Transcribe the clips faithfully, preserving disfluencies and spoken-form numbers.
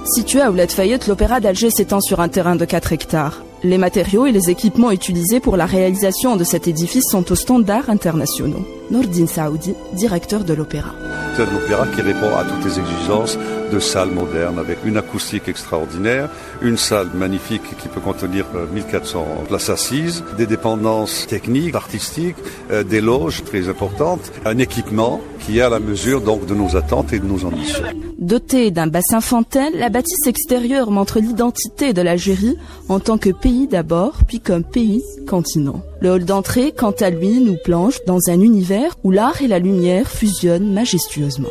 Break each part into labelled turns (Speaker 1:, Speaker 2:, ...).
Speaker 1: Situé à Ouled Fayet, l'Opéra d'Alger s'étend sur un terrain de quatre hectares. Les matériaux et les équipements utilisés pour la réalisation de cet édifice sont aux standards internationaux. Nordine Saoudi, directeur de l'Opéra.
Speaker 2: C'est un opéra qui répond à toutes les exigences de salles modernes avec une acoustique extraordinaire, une salle magnifique qui peut contenir mille quatre cents places assises, des dépendances techniques, artistiques, euh, des loges très importantes, un équipement qui est à la mesure donc de nos attentes et de nos ambitions.
Speaker 1: Dotée d'un bassin fontaine, la bâtisse extérieure montre l'identité de l'Algérie en tant que pays d'abord, puis comme pays-continent. Le hall d'entrée, quant à lui, nous plonge dans un univers où l'art et la lumière fusionnent majestueusement.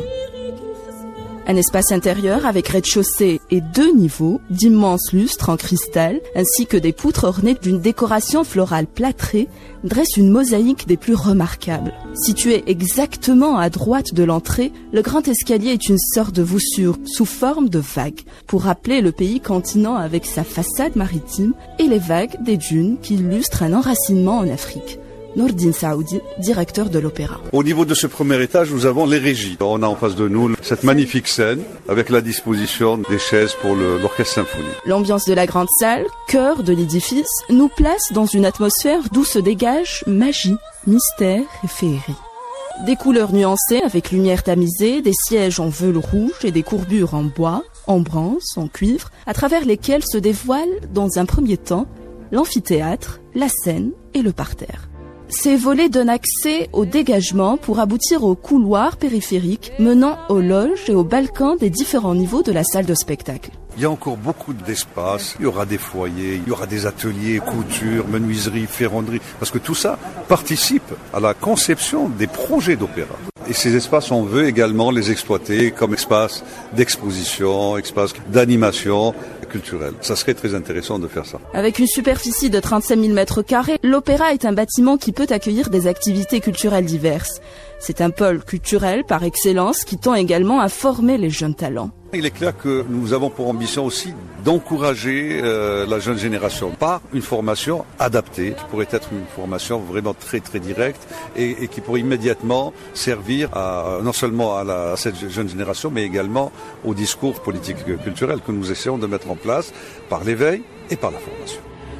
Speaker 1: Un espace intérieur avec rez-de-chaussée et deux niveaux, d'immenses lustres en cristal, ainsi que des poutres ornées d'une décoration florale plâtrée, dresse une mosaïque des plus remarquables. Situé exactement à droite de l'entrée, le grand escalier est une sorte de voussure sous forme de vague, pour rappeler le pays continent avec sa façade maritime et les vagues des dunes qui illustrent un enracinement en Afrique. Nordine Saoudi, directeur de l'Opéra.
Speaker 2: Au niveau de ce premier étage, nous avons les régies. On a en face de nous cette magnifique scène avec la disposition des chaises pour le, l'orchestre symphonique.
Speaker 1: L'ambiance de la grande salle, cœur de l'édifice, nous place dans une atmosphère d'où se dégage magie, mystère et féerie. Des couleurs nuancées avec lumière tamisée, des sièges en velours rouge et des courbures en bois, en bronze, en cuivre, à travers lesquelles se dévoilent, dans un premier temps, l'amphithéâtre, la scène et le parterre. Ces volets donnent accès au dégagement pour aboutir aux couloirs périphériques menant aux loges et aux balcons des différents niveaux de la salle de spectacle.
Speaker 2: Il y a encore beaucoup d'espace, il y aura des foyers, il y aura des ateliers, couture, menuiserie, ferronnerie, parce que tout ça participe à la conception des projets d'opéra. Et ces espaces, on veut également les exploiter comme espace d'exposition, espace d'animation culturelle. Ça serait très intéressant de faire ça.
Speaker 1: Avec une superficie de trente-cinq mille mètres carrés, l'Opéra est un bâtiment qui peut accueillir des activités culturelles diverses. C'est un pôle culturel par excellence qui tend également à former les jeunes talents.
Speaker 2: Il est clair que nous avons pour ambition aussi d'encourager euh, la jeune génération par une formation adaptée, qui pourrait être une formation vraiment très très directe et, et qui pourrait immédiatement servir à, non seulement à, la, à cette jeune génération, mais également au discours politique et culturel que nous essayons de mettre en place par l'éveil et par la formation.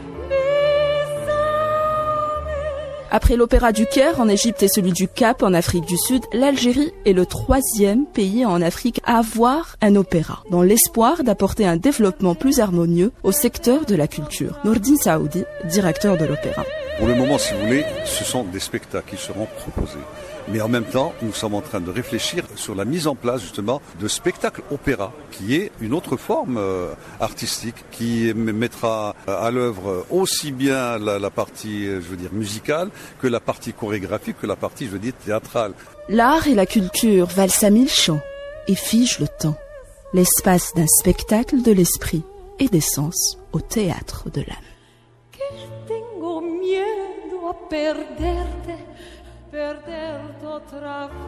Speaker 1: Après l'Opéra du Caire en Égypte et celui du Cap en Afrique du Sud, l'Algérie est le troisième pays en Afrique à avoir un opéra, dans l'espoir d'apporter un développement plus harmonieux au secteur de la culture. Nordine Saoudi, directeur de l'Opéra.
Speaker 2: Pour le moment, si vous voulez, ce sont des spectacles qui seront proposés. Mais en même temps, nous sommes en train de réfléchir sur la mise en place justement de spectacles opéra, qui est une autre forme euh, artistique, qui mettra à l'œuvre aussi bien la, la partie, je veux dire, musicale, que la partie chorégraphique, que la partie, je veux dire, théâtrale. L'art
Speaker 1: et la culture valsent à mille chants et figent le temps, l'espace d'un spectacle de l'esprit et des sens au théâtre de l'âme.
Speaker 3: Tengo miedo a perderte, perderte otra vez.